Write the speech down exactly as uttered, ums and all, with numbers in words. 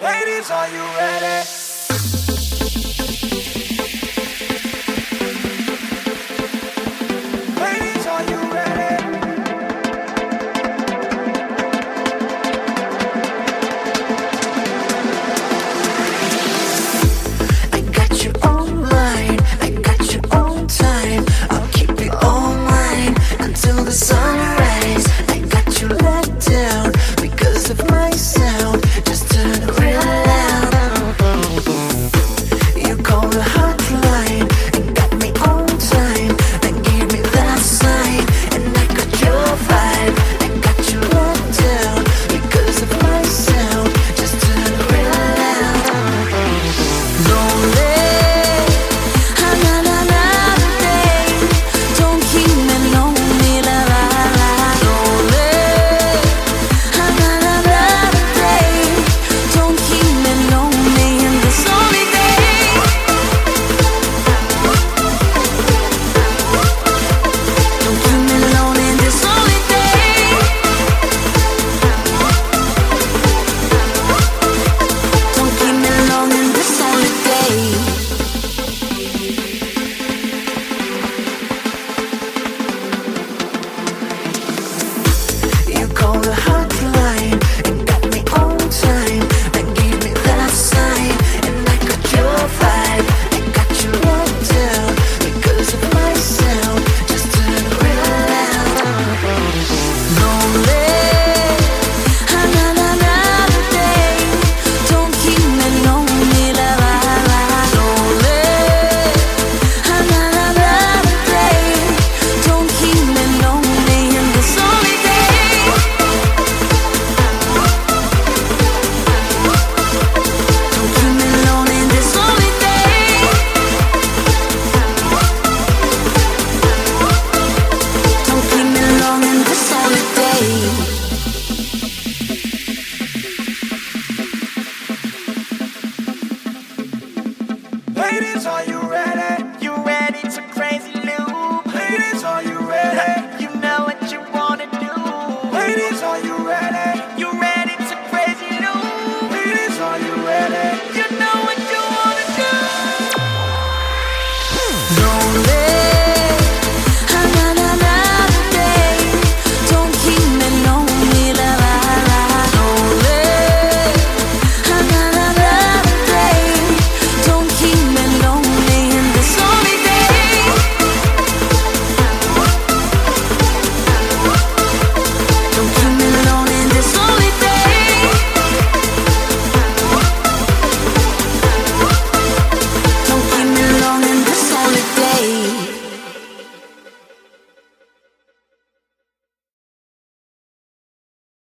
Ladies, are you ready? Ladies, are you ready? I got you online, I got you on time. I'll keep you all mine until the sunrise. I got you let down because of myself.